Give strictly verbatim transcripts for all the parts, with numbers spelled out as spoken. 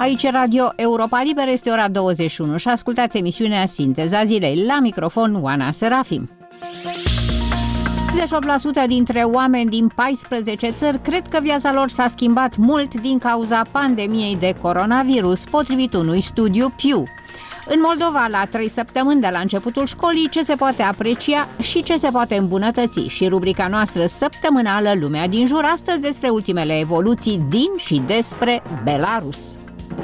Aici Radio Europa Liberă, este ora douăzeci și unu și ascultați emisiunea Sinteza Zilei. La microfon, Oana Serafim. cincizeci și opt la sută dintre oameni din paisprezece țări cred că viața lor s-a schimbat mult din cauza pandemiei de coronavirus, potrivit unui studiu Pew. În Moldova, la trei săptămâni de la începutul școlii, ce se poate aprecia și ce se poate îmbunătăți. Și rubrica noastră săptămânală Lumea din jur, astăzi despre ultimele evoluții din și despre Belarus.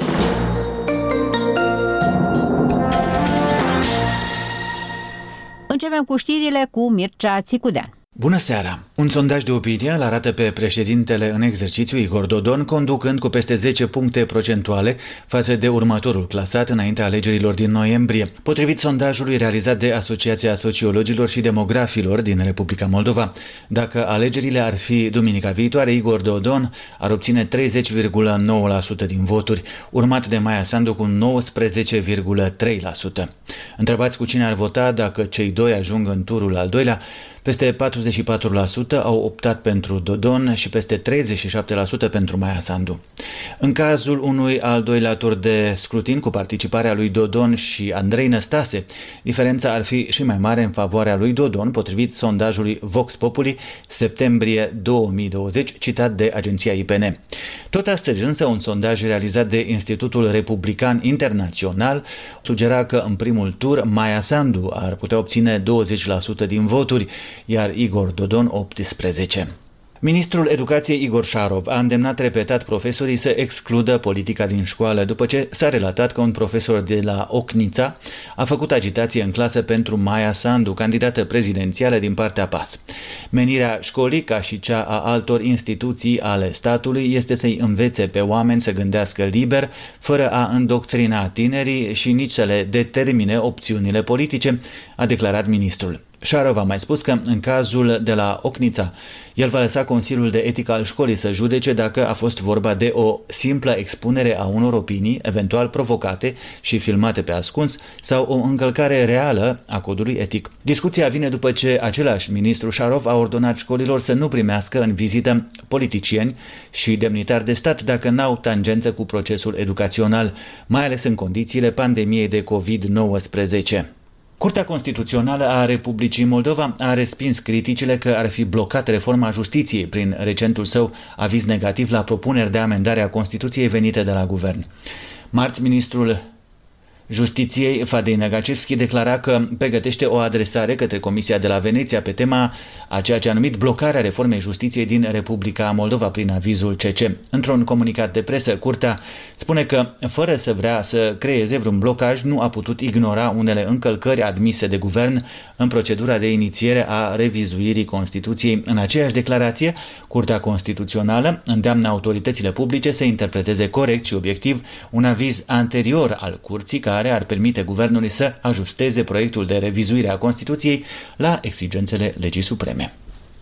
Începem cu știrile cu Mircea Țicudean. Bună seara! Un sondaj de opinie îl arată pe președintele în exercițiu Igor Dodon conducând cu peste zece puncte procentuale față de următorul clasat înaintea alegerilor din noiembrie. Potrivit sondajului realizat de Asociația Sociologilor și Demografilor din Republica Moldova, dacă alegerile ar fi duminica viitoare, Igor Dodon ar obține treizeci virgulă nouă la sută din voturi, urmat de Maia Sandu cu nouăsprezece virgulă trei la sută. Întrebați cu cine ar vota dacă cei doi ajung în turul al doilea, peste patruzeci și patru la sută au optat pentru Dodon și peste treizeci și șapte la sută pentru Maia Sandu. În cazul unui al doilea tur de scrutin cu participarea lui Dodon și Andrei Năstase, diferența ar fi și mai mare în favoarea lui Dodon, potrivit sondajului Vox Populi septembrie două mii douăzeci, citat de agenția I P N. Tot astăzi însă un sondaj realizat de Institutul Republican Internațional sugera că în primul tur Maia Sandu ar putea obține douăzeci la sută din voturi, iar Igor Dodon optsprezece. Ministrul Educației Igor Șarov a îndemnat repetat profesorii să excludă politica din școală după ce s-a relatat că un profesor de la Ocnița a făcut agitație în clasă pentru Maia Sandu, candidată prezidențială din partea P A S. Menirea școlii, ca și cea a altor instituții ale statului, este să-i învețe pe oameni să gândească liber, fără a îndoctrina tinerii și nici să le determine opțiunile politice, a declarat ministrul. Șarov a mai spus că, în cazul de la Ocnița, el va lăsa Consiliul de Etică al școlii să judece dacă a fost vorba de o simplă expunere a unor opinii, eventual provocate și filmate pe ascuns, sau o încălcare reală a codului etic. Discuția vine după ce același ministru Șarov a ordonat școlilor să nu primească în vizită politicieni și demnitari de stat dacă n-au tangență cu procesul educațional, mai ales în condițiile pandemiei de covid nouăsprezece. Curtea Constituțională a Republicii Moldova a respins criticile că ar fi blocat reforma justiției prin recentul său aviz negativ la propuneri de amendare a Constituției venite de la guvern. Marți, ministrul Justiției, Fadei Negacevski, declara că pregătește o adresare către Comisia de la Veneția pe tema a ceea ce a numit blocarea reformei justiției din Republica Moldova prin avizul C C. Într-un comunicat de presă, Curtea spune că, fără să vrea să creeze vreun blocaj, nu a putut ignora unele încălcări admise de guvern în procedura de inițiere a revizuirii Constituției. În aceeași declarație, Curtea Constituțională îndeamnă autoritățile publice să interpreteze corect și obiectiv un aviz anterior al Curții care ar permite guvernului să ajusteze proiectul de revizuire a Constituției la exigențele legii supreme.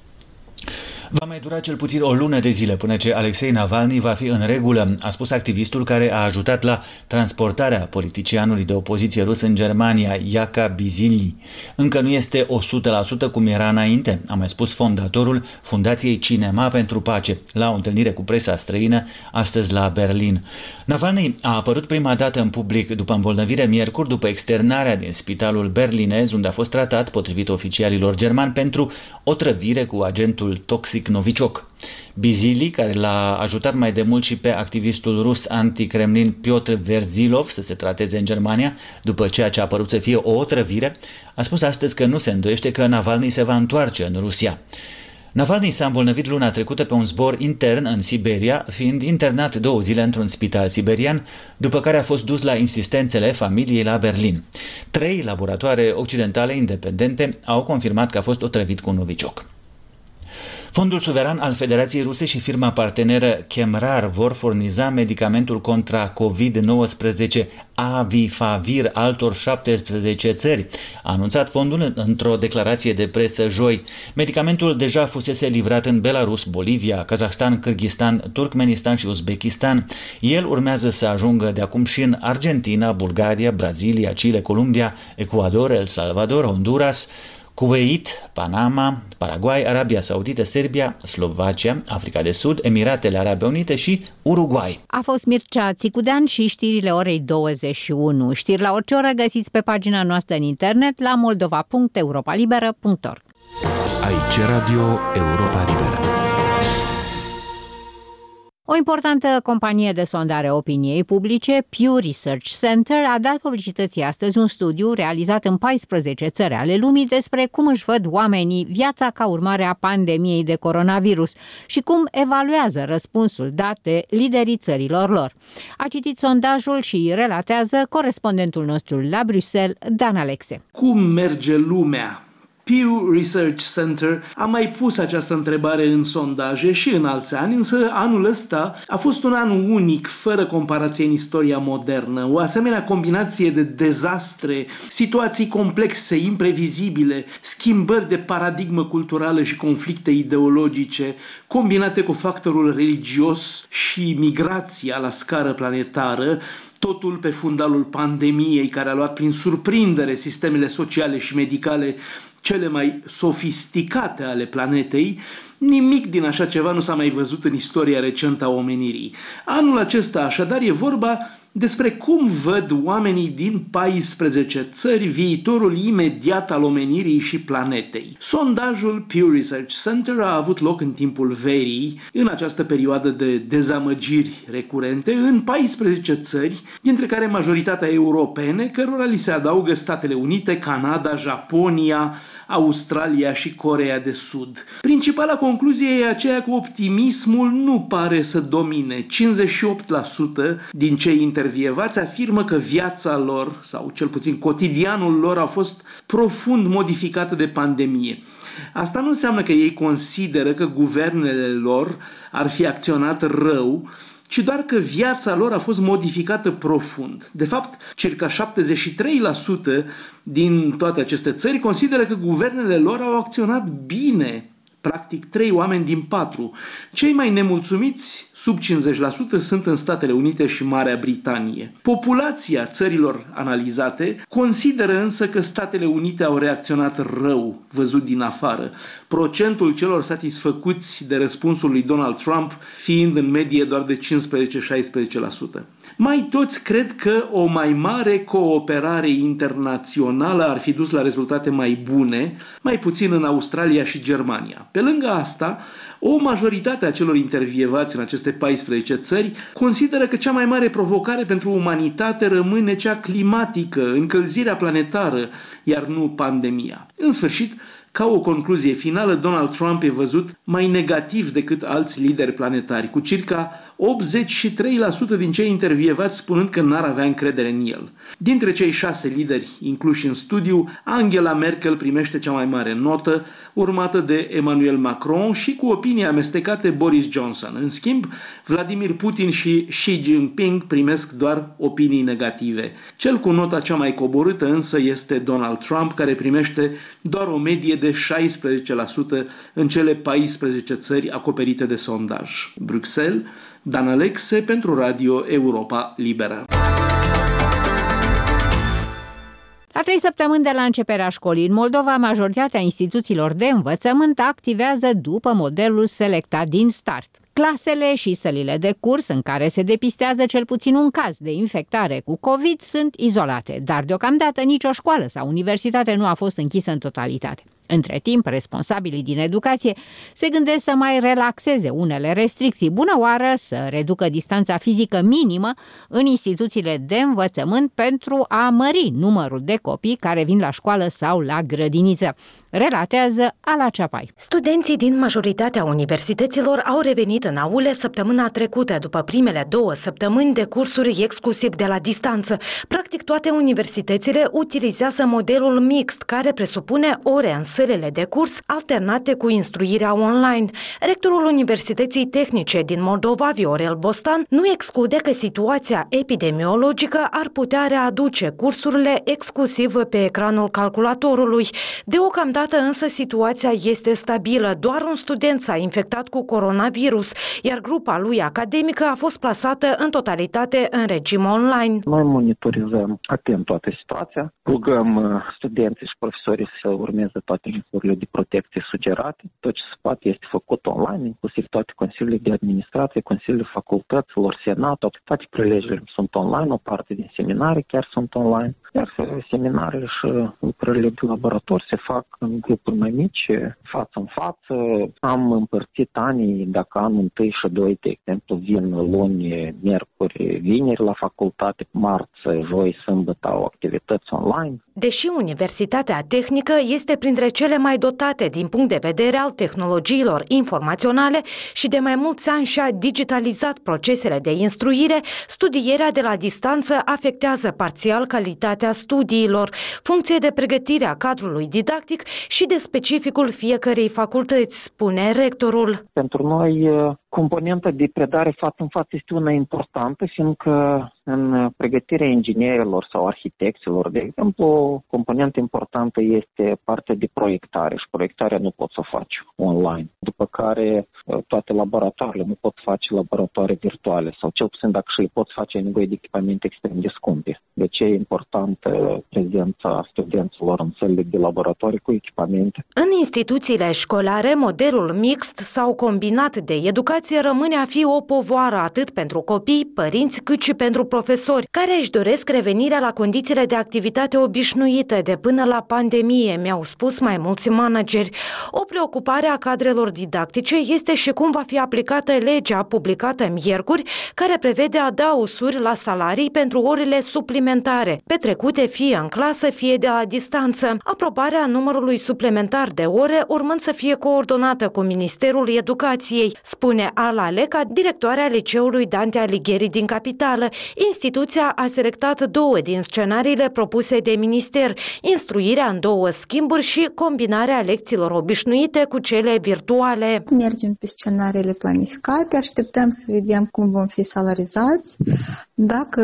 Va mai dura cel puțin o lună de zile până ce Alexei Navalny va fi în regulă, a spus activistul care a ajutat la transportarea politicianului de opoziție rus în Germania, Iaka Bizili. Încă nu este o sută la sută cum era înainte, a mai spus fondatorul Fundației Cinema pentru Pace la o întâlnire cu presa străină astăzi la Berlin. Navalny a apărut prima dată în public după îmbolnăvire miercuri, după externarea din spitalul berlinez, unde a fost tratat, potrivit oficialilor germani, pentru otrăvire cu agentul toxic Novichok. Bizili, care l-a ajutat mai de mult și pe activistul rus anti-Kremlin Piotr Verzilov să se trateze în Germania, după ceea ce a părut să fie o otrăvire, a spus astăzi că nu se îndoiește că Navalny se va întoarce în Rusia. Navalny s-a îmbolnăvit luna trecută pe un zbor intern în Siberia, fiind internat două zile într-un spital siberian, după care a fost dus la insistențele familiei la Berlin. Trei laboratoare occidentale independente au confirmat că a fost otrăvit cu Novichok. Fondul suveran al Federației Ruse și firma parteneră Chemrar vor furniza medicamentul contra covid nouăsprezece Avifavir altor șaptesprezece țări, a anunțat fondul într-o declarație de presă joi. Medicamentul deja fusese livrat în Belarus, Bolivia, Kazahstan, Kârghistan, Turkmenistan și Uzbekistan. El urmează să ajungă de acum și în Argentina, Bulgaria, Brazilia, Chile, Columbia, Ecuador, El Salvador, Honduras, Kuwait, Panama, Paraguay, Arabia Saudită, Serbia, Slovacia, Africa de Sud, Emiratele Arabe Unite și Uruguay. A fost Mircea Țicudean și știrile orei douăzeci și unu. Știri la orice oră găsiți pe pagina noastră în internet la moldova punct europa liberă punct org. Aici Radio Europa Liberă. O importantă companie de sondare opiniei publice, Pew Research Center, a dat publicității astăzi un studiu realizat în paisprezece țări ale lumii despre cum își văd oamenii viața ca urmare a pandemiei de coronavirus și cum evaluează răspunsul dat de liderii țărilor lor. A citit sondajul și relatează corespondentul nostru la Bruxelles, Dan Alexe. Cum merge lumea? Pew Research Center a mai pus această întrebare în sondaje și în alți ani, însă anul ăsta a fost un an unic, fără comparație în istoria modernă. O asemenea combinație de dezastre, situații complexe, imprevizibile, schimbări de paradigmă culturală și conflicte ideologice, combinate cu factorul religios și migrația la scară planetară, totul pe fundalul pandemiei care a luat prin surprindere sistemele sociale și medicale cele mai sofisticate ale planetei, nimic din așa ceva nu s-a mai văzut în istoria recentă a omenirii. Anul acesta, așadar, e vorba despre cum văd oamenii din paisprezece țări viitorul imediat al omenirii și planetei. Sondajul Pew Research Center a avut loc în timpul verii, în această perioadă de dezamăgiri recurente, în paisprezece țări, dintre care majoritatea europene, cărora li se adaugă Statele Unite, Canada, Japonia, Australia și Coreea de Sud. Principala concluzie e aceea că optimismul nu pare să domine. cincizeci și opt la sută din cei intervievați afirmă că viața lor, sau cel puțin cotidianul lor, a fost profund modificată de pandemie. Asta nu înseamnă că ei consideră că guvernele lor ar fi acționat rău, ci doar că viața lor a fost modificată profund. De fapt, circa șaptezeci și trei la sută din toate aceste țări consideră că guvernele lor au acționat bine. Practic, trei oameni din patru. Cei mai nemulțumiți, sub cincizeci la sută, sunt în Statele Unite și Marea Britanie. Populația țărilor analizate consideră însă că Statele Unite au reacționat rău, văzut din afară. Procentul celor satisfăcuți de răspunsul lui Donald Trump fiind în medie doar de cincisprezece-șaisprezece la sută. Mai toți cred că o mai mare cooperare internațională ar fi dus la rezultate mai bune, mai puțin în Australia și Germania. Pe lângă asta, o majoritate a celor intervievați în aceste paisprezece țări consideră că cea mai mare provocare pentru umanitate rămâne cea climatică, încălzirea planetară, iar nu pandemia. În sfârșit, ca o concluzie finală, Donald Trump e văzut mai negativ decât alți lideri planetari, cu circa optzeci și trei la sută din cei intervievați spunând că n-ar avea încredere în el. Dintre cei șase lideri incluși în studiu, Angela Merkel primește cea mai mare notă, urmată de Emmanuel Macron și cu opinii amestecate Boris Johnson. În schimb, Vladimir Putin și Xi Jinping primesc doar opinii negative. Cel cu nota cea mai coborâtă însă este Donald Trump, care primește doar o medie de șaisprezece la sută în cele paisprezece țări acoperite de sondaj. Bruxelles, Dan Alexe pentru Radio Europa Liberă. La trei săptămâni de la începerea școlii în Moldova, majoritatea instituțiilor de învățământ activează după modelul selectat din start. Clasele și sălile de curs în care se depistează cel puțin un caz de infectare cu COVID sunt izolate, dar deocamdată nicio școală sau universitate nu a fost închisă în totalitate. Între timp, responsabilii din educație se gândesc să mai relaxeze unele restricții. Bună oară să reducă distanța fizică minimă în instituțiile de învățământ pentru a mări numărul de copii care vin la școală sau la grădiniță. Relatează Ala Ceapai. Studenții din majoritatea universităților au revenit în aule săptămâna trecută, după primele două săptămâni de cursuri exclusiv de la distanță. Practic toate universitățile utilizează modelul mixt, care presupune ore în sălile de curs alternate cu instruirea online. Rectorul Universității Tehnice din Moldova, Viorel Bostan, nu exclude că situația epidemiologică ar putea readuce cursurile exclusiv pe ecranul calculatorului. Deocamdată însă situația este stabilă. Doar un student s-a infectat cu coronavirus, iar grupa lui academică a fost plasată în totalitate în regim online. Noi monitorizăm atent toată situația, rugăm studenții și profesorii să urmeze toate prin măsurile de protecție sugerate. Tot ce se poate este făcut online, inclusiv toate consiliile de administrație, consiliile facultăților, senatul, toate prelegerile sunt online, o parte din seminarii chiar sunt online, iar seminarele și lucrările de laborator se fac în grupuri mai mici, față în față. Am împărțit anii, dacă anul întâi și doi, de exemplu, vin luni, miercuri, vineri la facultate, marți, joi, sâmbătă au activități online. Deși Universitatea Tehnică este printre cele mai dotate din punct de vedere al tehnologiilor informaționale și de mai mulți ani și-a digitalizat procesele de instruire, studierea de la distanță afectează parțial calitatea studiilor, funcție de pregătire a cadrului didactic și de specificul fiecărei facultăți, spune rectorul. Pentru noi, componenta de predare față în față este una importantă, fiindcă în pregătirea inginerilor sau arhitecților, de exemplu, o componentă importantă este partea de proiectare și proiectarea nu poți să o faci online. După care toate laboratoarele nu pot face laboratoare virtuale sau cel puțin dacă și le pot face, ai nevoie de echipamente extrem de scumpe. Deci e importantă prezența studenților în sălile de laboratoare cu echipamente. În instituțiile școlare, modelul mixt sau combinat de educație rămâne a fi o povoară atât pentru copii, părinți, cât și pentru profesori, care își doresc revenirea la condițiile de activitate obișnuite de până la pandemie, mi-au spus mai mulți manageri. O preocupare a cadrelor didactice este și cum va fi aplicată legea publicată miercuri, care prevede adaosuri la salarii pentru orele suplimentare, petrecute fie în clasă, fie de la distanță. Aprobarea numărului suplimentar de ore urmând să fie coordonată cu Ministerul Educației, spune Ala Leca, directoarea Liceului Dante Alighieri din capitală. Instituția a selectat două din scenariile propuse de minister, instruirea în două schimburi și combinarea lecțiilor obișnuite cu cele virtuale. Mergem pe scenariile planificate, așteptăm să vedem cum vom fi salarizați. Dacă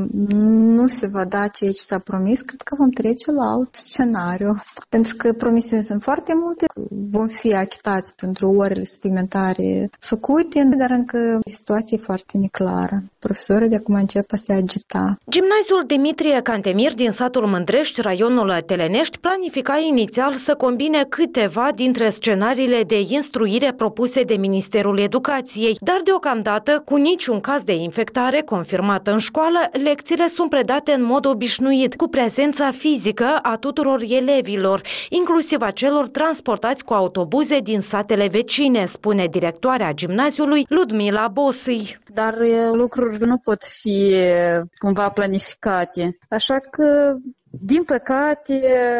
nu se va da ceea ce s-a promis, cred că vom trece la alt scenariu. Pentru că promisiuni sunt foarte multe, vom fi achitați pentru orele suplimentare făcute, dar încă situația e foarte neclară. Profesorii de acum încep a se agita. Gimnaziul Dimitrie Cantemir din satul Mândrești, raionul Telenești, planifica inițial să combine câteva dintre scenariile de instruire propuse de Ministerul Educației, dar deocamdată, cu niciun caz de infectare confirmată în școală, lecțiile sunt predate în mod obișnuit, cu prezența fizică a tuturor elevilor, inclusiv a celor transportați cu autobuze din satele vecine, spune directoarea gimnaziului Ludmila Bosâi. Dar lucruri nu pot fi cumva planificate, așa că din păcate,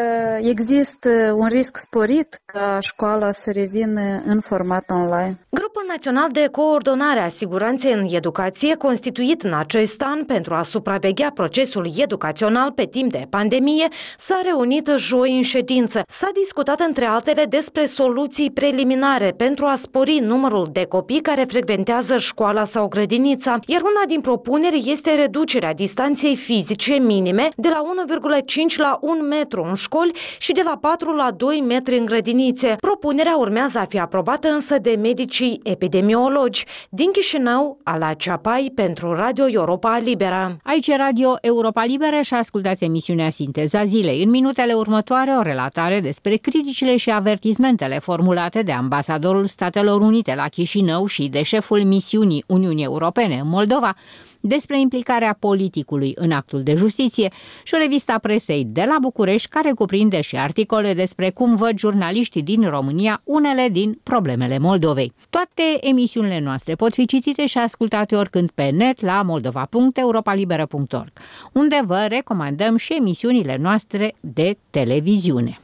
există un risc sporit ca școala să revină în format online. Grupul Național de Coordonare a Siguranței în Educație, constituit în acest an pentru a supraveghea procesul educațional pe timp de pandemie, s-a reunit joi în ședință. S-a discutat între altele despre soluții preliminare pentru a spori numărul de copii care frecventează școala sau grădinița, iar una din propuneri este reducerea distanței fizice minime de la unu virgulă cinci la un metru în școli și de la patru la doi metri în grădinițe. Propunerea urmează a fi aprobată însă de medicii epidemiologi. Din Chișinău, Ala Ceapai pentru Radio Europa Liberă. Aici Radio Europa Liberă și ascultați emisiunea Sinteza Zilei. În minutele următoare o relatare despre criticile și avertismentele formulate de ambasadorul Statelor Unite la Chișinău și de șeful misiunii Uniunii Europene în Moldova despre implicarea politicului în actul de justiție și o revistă a presei de la București care cuprinde și articole despre cum văd jurnaliștii din România unele din problemele Moldovei. Toate emisiunile noastre pot fi citite și ascultate oricând pe net la moldova punct europa liberă punct org, unde vă recomandăm și emisiunile noastre de televiziune.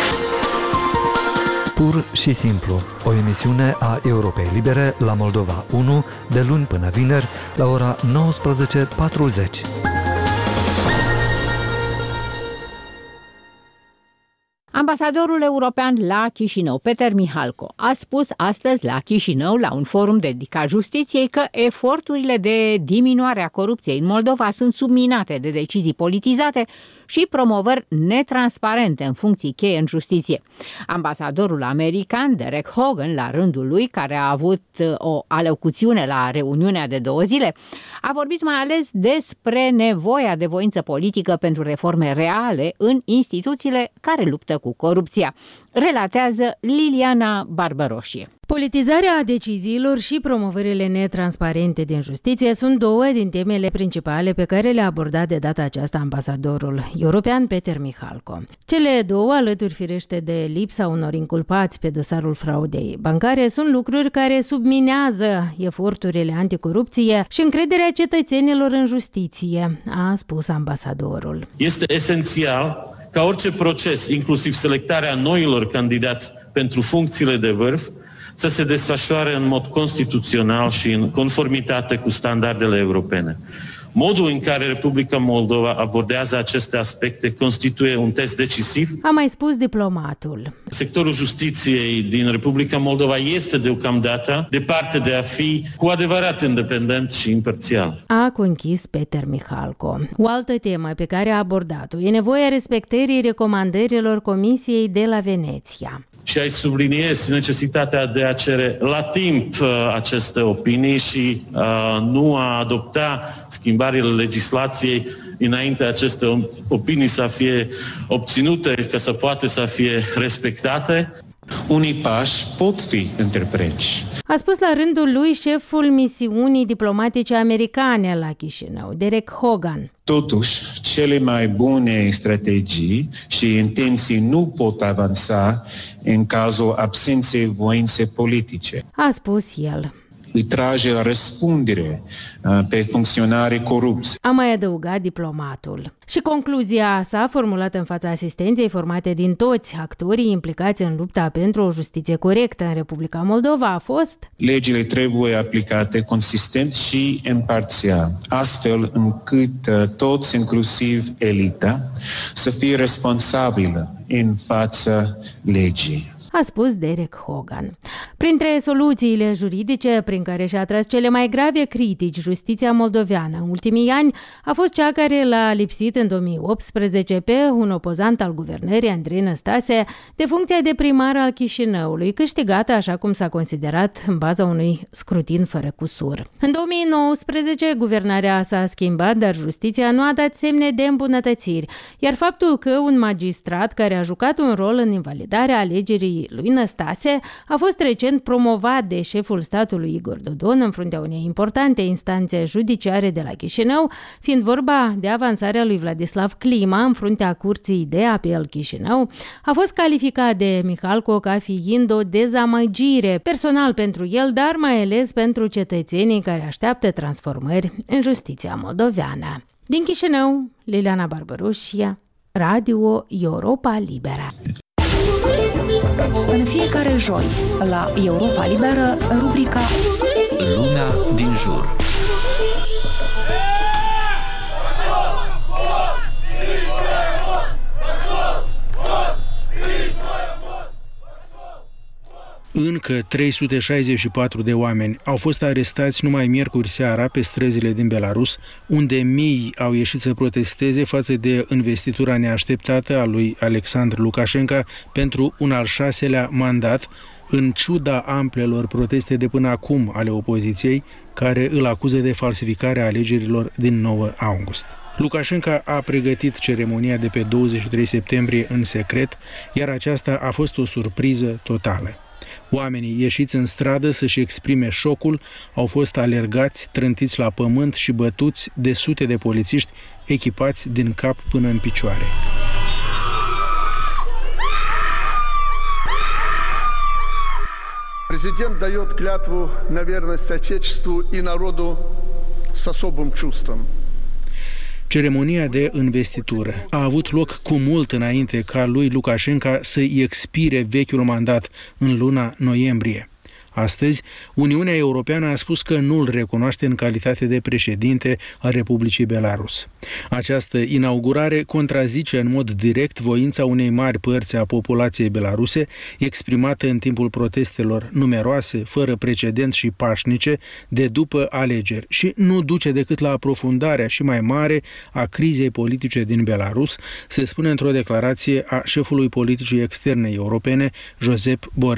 Pur și simplu, o emisiune a Europei Libere la Moldova unu, de luni până vineri, la ora nouăsprezece patruzeci. Ambasadorul european la Chișinău, Peter Mihalco, a spus astăzi la Chișinău, la un forum dedicat justiției, că eforturile de diminuare a corupției în Moldova sunt subminate de decizii politizate și promovări netransparente în funcții cheie în justiție. Ambasadorul american, Derek Hogan, la rândul lui, care a avut o alocuțiune la reuniunea de două zile, a vorbit mai ales despre nevoia de voință politică pentru reforme reale în instituțiile care luptă cu corupția. Relatează Liliana Barbaroșie. Politizarea deciziilor și promovările netransparente din justiție sunt două din temele principale pe care le-a abordat de data aceasta ambasadorul european Peter Mihalko. Cele două, alături firește de lipsa unor inculpați pe dosarul fraudei bancare, sunt lucruri care subminează eforturile anticorupție și încrederea cetățenilor în justiție, a spus ambasadorul. Este esențial ca orice proces, inclusiv selectarea noilor candidați pentru funcțiile de vârf, să se desfășoare în mod constituțional și în conformitate cu standardele europene. Modul în care Republica Moldova abordează aceste aspecte constituie un test decisiv. A mai spus diplomatul. Sectorul justiției din Republica Moldova este deocamdată departe de a fi cu adevărat independent și imparțial. A conchis Peter Mihalko. O altă temă pe care a abordat-o e nevoia respectării recomandărilor Comisiei de la Veneția. Și aici subliniez necesitatea de a cere la timp uh, aceste opinii și uh, nu a adopta schimbările legislației înainte aceste opinii să fie obținute, ca să poate să fie respectate. Unii pași pot fi întreprinși. A spus la rândul lui șeful misiunii diplomatice americane la Chișinău, Derek Hogan. Totuși, cele mai bune strategii și intenții nu pot avansa în cazul absenței voințe politice, a spus el. Îi trage la răspundere pe funcționarii corupți. A mai adăugat diplomatul. Și concluzia sa, formulată în fața asistenței formate din toți actorii implicați în lupta pentru o justiție corectă în Republica Moldova, a fost: legile trebuie aplicate consistent și imparțial, astfel încât toți, inclusiv elita, să fie responsabilă în fața legii, a spus Derek Hogan. Printre soluțiile juridice prin care și-a tras cele mai grave critici justiția moldoveană în ultimii ani a fost cea care l-a lipsit în două mii optsprezece pe un opozant al guvernării, Andrei Năstase, de funcția de primar al Chișinăului, câștigată așa cum s-a considerat în baza unui scrutin fără cusur. În două mii nouăsprezece, guvernarea s-a schimbat, dar justiția nu a dat semne de îmbunătățiri, iar faptul că un magistrat care a jucat un rol în invalidarea alegerii lui Năstase a fost recent promovat de șeful statului Igor Dodon în fruntea unei importante instanțe judiciare de la Chișinău, fiind vorba de avansarea lui Vladislav Clima în fruntea Curții de Apel Chișinău, a fost calificat de Mihalko ca fiind o dezamăgire personal pentru el, dar mai ales pentru cetățenii care așteaptă transformări în justiția moldoveană. Din Chișinău, Liliana Barbaroșie, Radio Europa Liberă. În fiecare joi, la Europa Liberă, rubrica Lumea din jur. Încă trei sute șaizeci și patru de oameni au fost arestați numai miercuri seara pe străzile din Belarus, unde mii au ieșit să protesteze față de investitura neașteptată a lui Alexandru Lukashenko pentru un al șaselea mandat, în ciuda amplelor proteste de până acum ale opoziției, care îl acuză de falsificarea alegerilor din nouă august. Lukashenko a pregătit ceremonia de pe douăzeci și trei septembrie în secret, iar aceasta a fost o surpriză totală. Oamenii ieșiți în stradă să-și exprime șocul au fost alergați, trântiți la pământ și bătuți de sute de polițiști echipați din cap până în picioare. Президент дает клятву на верность Отечеству и народу с особым чувством. Ceremonia de investitură a avut loc cu mult înainte ca lui Lukashenko să-i expire vechiul mandat în luna noiembrie. Astăzi, Uniunea Europeană a spus că nu îl recunoaște în calitate de președinte al Republicii Belarus. Această inaugurare contrazice în mod direct voința unei mari părți a populației belaruse, exprimată în timpul protestelor numeroase, fără precedent și pașnice, de după alegeri și nu duce decât la aprofundarea și mai mare a crizei politice din Belarus, se spune într-o declarație a șefului politicii externe europene, Josep Borrell.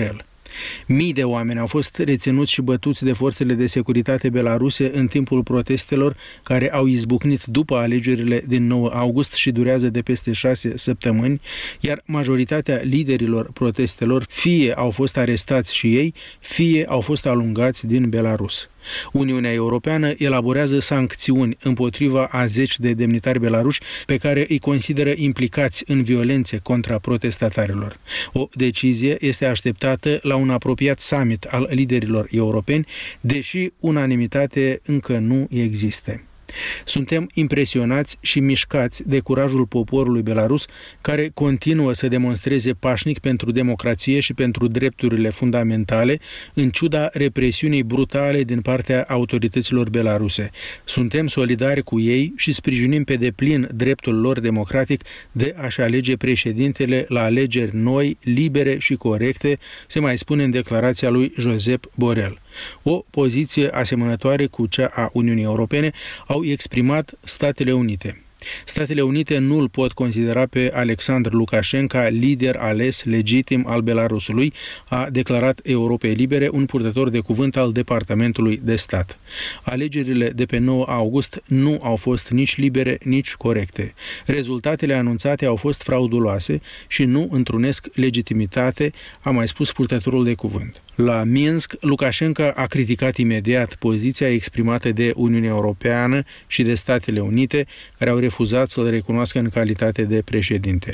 Mii de oameni au fost reținuți și bătuți de forțele de securitate belaruse în timpul protestelor care au izbucnit după alegerile din nouă august și durează de peste șase săptămâni, iar majoritatea liderilor protestelor fie au fost arestați și ei, fie au fost alungați din Belarus. Uniunea Europeană elaborează sancțiuni împotriva a zeci de demnitari belaruși pe care îi consideră implicați în violențe contra protestatarilor. O decizie este așteptată la un apropiat summit al liderilor europeni, deși unanimitate încă nu există. Suntem impresionați și mișcați de curajul poporului belarus, care continuă să demonstreze pașnic pentru democrație și pentru drepturile fundamentale, în ciuda represiunii brutale din partea autorităților belaruse. Suntem solidari cu ei și sprijinim pe deplin dreptul lor democratic de a-și alege președintele la alegeri noi, libere și corecte, se mai spune în declarația lui Josep Borrell. O poziție asemănătoare cu cea a Uniunii Europene au exprimat Statele Unite. Statele Unite nu îl pot considera pe Alexandru Lukashenko lider ales legitim al Belarusului, a declarat Europei Libere un purtător de cuvânt al Departamentului de Stat. Alegerile de pe nouă august nu au fost nici libere, nici corecte. Rezultatele anunțate au fost frauduloase și nu întrunesc legitimitate, a mai spus purtătorul de cuvânt. La Minsk, Lukashenko a criticat imediat poziția exprimată de Uniunea Europeană și de Statele Unite, care au refuzat să-l recunoască în calitate de președinte.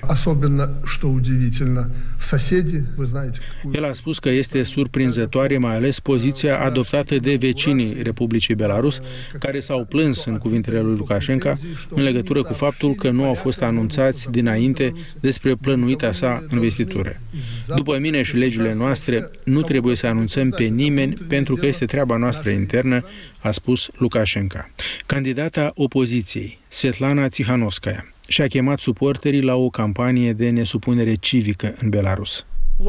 El a spus că este surprinzătoare mai ales poziția adoptată de vecinii Republicii Belarus, care s-au plâns în cuvintele lui Lukashenko în legătură cu faptul că nu au fost anunțați dinainte despre plănuita sa investitură. După mine și legile noastre, nu trebuie să anunțăm pe nimeni pentru că este treaba noastră internă, a spus Lukashenko. Candidata opoziției, Svetlana Tikhanovskaya, și-a chemat suporterii la o campanie de nesupunere civică în Belarus.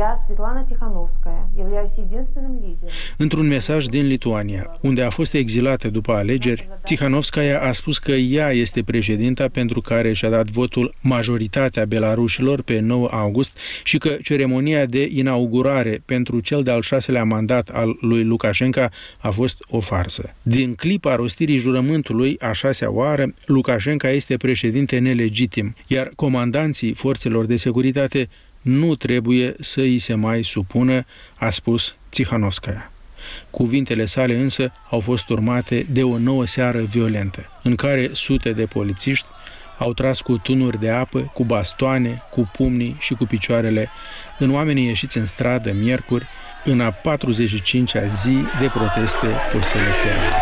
Într-un mesaj din Lituania, unde a fost exilată după alegeri, Tikhanovskaya a spus că ea este președinta pentru care și-a dat votul majoritatea belarușilor pe nouă august și că ceremonia de inaugurare pentru cel de-al șaselea mandat al lui Lukashenko a fost o farsă. Din clipa rostirii jurământului a șasea oară, Lukashenko este președinte nelegitim, iar comandanții forțelor de securitate nu trebuie să îi se mai supună, a spus Tikhanovskaya. Cuvintele sale însă au fost urmate de o nouă seară violentă, în care sute de polițiști au tras cu tunuri de apă, cu bastoane, cu pumnii și cu picioarele în oamenii ieșiți în stradă miercuri, în a patruzeci și cincea zi de proteste postelectorale.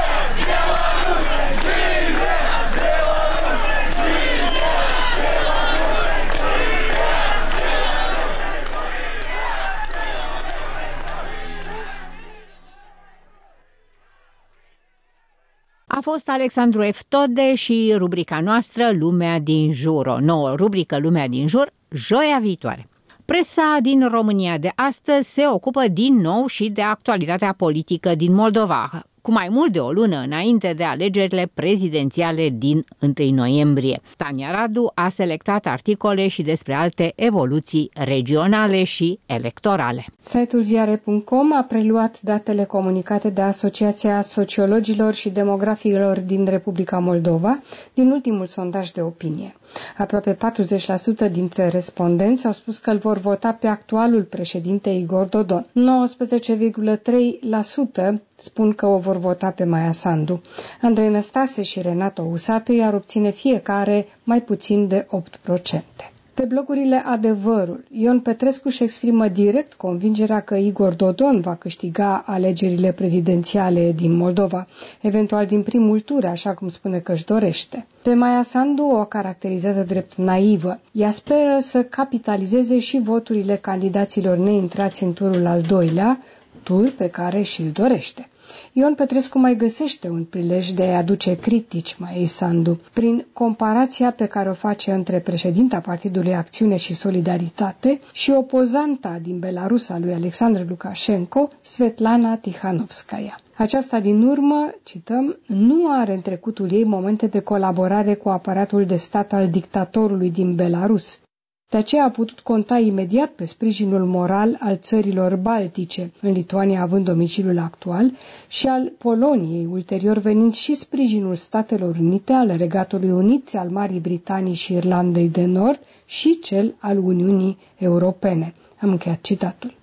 A fost Alexandru F. Tode și rubrica noastră Lumea din Jur, o nouă rubrică Lumea din Jur, joia viitoare. Presa din România de astăzi se ocupă din nou și de actualitatea politică din Moldova, cu mai mult de o lună înainte de alegerile prezidențiale din întâi noiembrie. Tania Radu a selectat articole și despre alte evoluții regionale și electorale. Site-ul ziare punct com a preluat datele comunicate de Asociația Sociologilor și Demografilor din Republica Moldova din ultimul sondaj de opinie. Aproape patruzeci la sută dintre respondenți au spus că îl vor vota pe actualul președinte Igor Dodon. nouăsprezece virgulă trei la sută spun că o vor vota pe Maia Sandu. Andrei Năstase și Renato Usată i-ar obține fiecare mai puțin de opt la sută. Pe blogurile Adevărul, Ion Petrescu își exprimă direct convingerea că Igor Dodon va câștiga alegerile prezidențiale din Moldova, eventual din primul tur, așa cum spune că își dorește. Pe Maia Sandu o caracterizează drept naivă. Ea speră să capitalizeze și voturile candidaților neintrați în turul al doilea, tur pe care și-l dorește. Ion Petrescu mai găsește un prilej de a aduce critici Maiei Sandu prin comparația pe care o face între președinta Partidului Acțiune și Solidaritate și opozanta din Belarus a lui Alexandru Lukashenko, Svetlana Tikhanovskaya. Aceasta din urmă, cităm, nu are în trecutul ei momente de colaborare cu aparatul de stat al dictatorului din Belarus. De aceea a putut conta imediat pe sprijinul moral al țărilor baltice, în Lituania având domiciliul actual, și al Poloniei, ulterior venind și sprijinul Statelor Unite, al Regatului Unit, al Marii Britanii și Irlandei de Nord și cel al Uniunii Europene. Am încheiat citatul.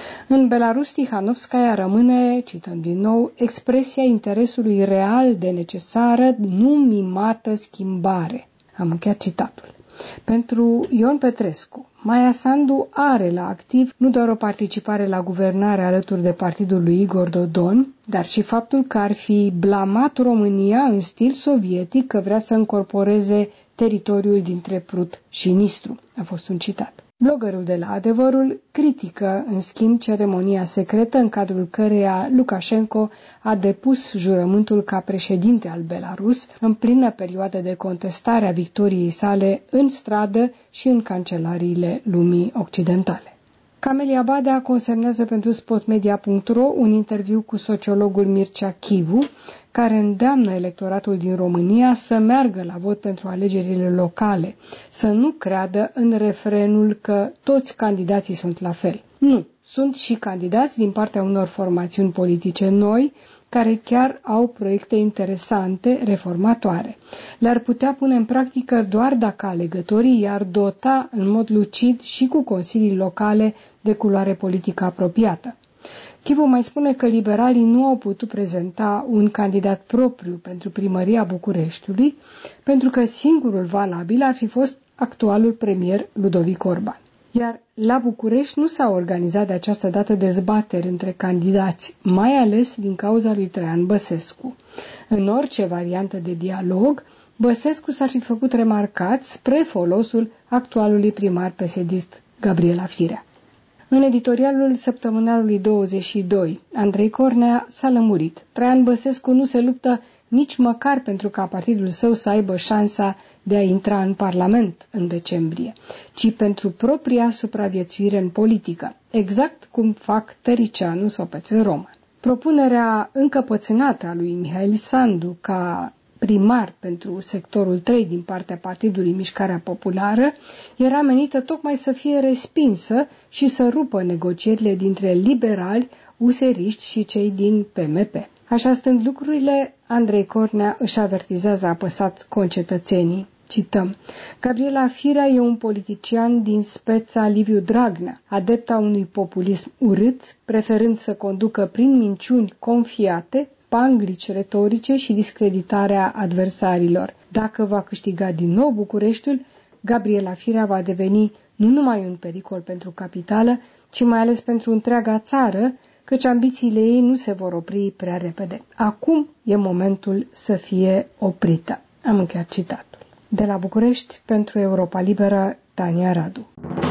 În Belarus, Tihanovskaya rămâne, cităm din nou, expresia interesului real de necesară, nu mimată schimbare. Am încheiat citatul. Pentru Ion Petrescu, Maia Sandu are la activ nu doar o participare la guvernare alături de partidul lui Igor Dodon, dar și faptul că ar fi blamat România în stil sovietic că vrea să încorporeze teritoriul dintre Prut și Nistru. A fost un citat. Bloggerul de la Adevărul critică, în schimb, ceremonia secretă în cadrul căreia Lukashenko a depus jurământul ca președinte al Belarus în plină perioadă de contestare a victoriei sale în stradă și în cancelariile lumii occidentale. Camelia Badea consemnează pentru spotmedia punct ro un interviu cu sociologul Mircea Chivu, care îndeamnă electoratul din România să meargă la vot pentru alegerile locale, să nu creadă în refrenul că toți candidații sunt la fel. Nu, sunt și candidați din partea unor formațiuni politice noi, care chiar au proiecte interesante, reformatoare. Le-ar putea pune în practică doar dacă alegătorii i-ar dota în mod lucid și cu consilii locale de culoare politică apropiată. Chivu mai spune că liberalii nu au putut prezenta un candidat propriu pentru primăria Bucureștiului, pentru că singurul valabil ar fi fost actualul premier Ludovic Orban. Iar la București nu s-au organizat de această dată dezbateri între candidați, mai ales din cauza lui Traian Băsescu. În orice variantă de dialog, Băsescu s-ar fi făcut remarcat spre folosul actualului primar P S D-ist Gabriela Firea. În editorialul săptămânalului douăzeci și doi, Andrei Cornea s-a lămurit. Traian Băsescu nu se luptă nici măcar pentru ca partidul său să aibă șansa de a intra în Parlament în decembrie, ci pentru propria supraviețuire în politică, exact cum fac Tăricianu sau Petre Roman. Propunerea încăpățânată a lui Mihail Sandu ca primar pentru sectorul trei din partea Partidului Mișcarea Populară era menită tocmai să fie respinsă și să rupă negocierile dintre liberali, useriști și cei din P M P. Așa stând lucrurile, Andrei Cornea își avertizează apăsat concetățenii. Cităm: Gabriela Firea e un politician din speța Liviu Dragnea, adept a unui populism urât, preferând să conducă prin minciuni confiate, panglici retorice și discreditarea adversarilor. Dacă va câștiga din nou Bucureștiul, Gabriela Firea va deveni nu numai un pericol pentru capitală, ci mai ales pentru întreaga țară, căci ambițiile ei nu se vor opri prea repede. Acum e momentul să fie oprită. Am încheiat citatul. De la București, pentru Europa Liberă, Tania Radu.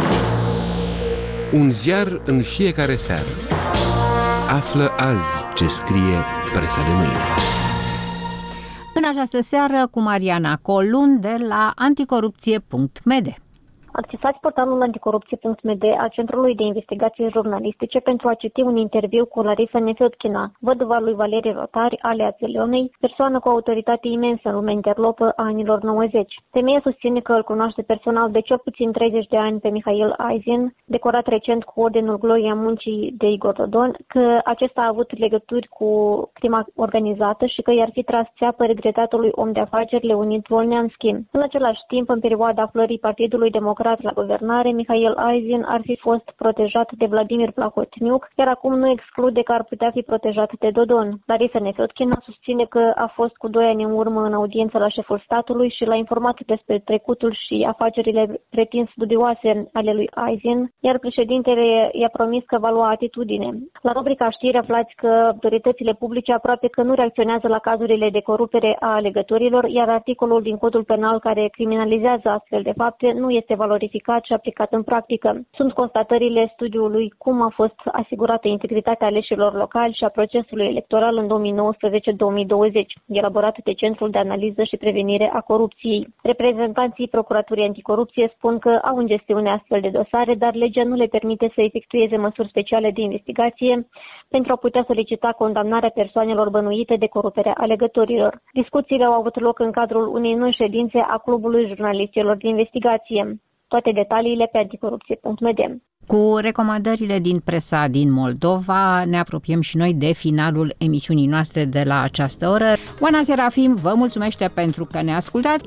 Un ziar în fiecare seară. Află azi ce scrie presa de mâine. În această seară cu Mariana Colun de la anticorupție punct m d. Accesați portalul anticorupție punct m d a Centrului de Investigații Jurnalistice pentru a citi un interviu cu Larisa Nefiotkina, văduva lui Valerii Rotari, alias Leonei, persoană cu autoritate imensă în lumea interlopă a anilor nouăzeci. Femeia susține că îl cunoaște personal de cel puțin treizeci de ani pe Mihail Aizin, decorat recent cu Ordenul Gloria Muncii de Igor Dodon, că acesta a avut legături cu crima organizată și că i-ar fi tras țeapă regretatului om de afaceri Leonid Volnea în schimb. În același timp, în perioada aflării Partidului Democrat la guvernare, Mihail Aizin ar fi fost protejat de Vladimir Plahotniuc, iar acum nu exclude că ar putea fi protejat de Dodon. Larisa Nefiotkina susține că a fost cu doi ani în urmă în audiență la șeful statului și l-a informat despre trecutul și afacerile pretins dubioase ale lui Aizin, iar președintele i-a promis că va lua atitudine. La rubrica știri aflați că autoritățile publice aproape că nu reacționează la cazurile de corupere a alegătorilor, iar articolul din codul penal care criminalizează astfel de fapte nu este valorificat și aplicat în practică. Sunt constatările studiului cum a fost asigurată integritatea aleșilor locali și a procesului electoral în două mii nouăsprezece două mii douăzeci, elaborat de Centrul de Analiză și Prevenire a Corupției. Reprezentanții Procuraturii Anticorupție spun că au în gestiune astfel de dosare, dar legea nu le permite să efectueze măsuri speciale de investigație pentru a putea solicita condamnarea persoanelor bănuite de coruperea alegătorilor. Discuțiile au avut loc în cadrul unei noi ședințe a Clubului Jurnaliștilor de Investigație. Toate detaliile pe anticorupție punct m d. Cu recomandările din presa din Moldova ne apropiem și noi de finalul emisiunii noastre de la această oră. Oana Serafim vă mulțumește pentru că ne ascultați.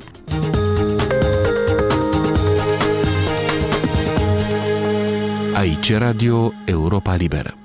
Aici Radio Europa Liberă.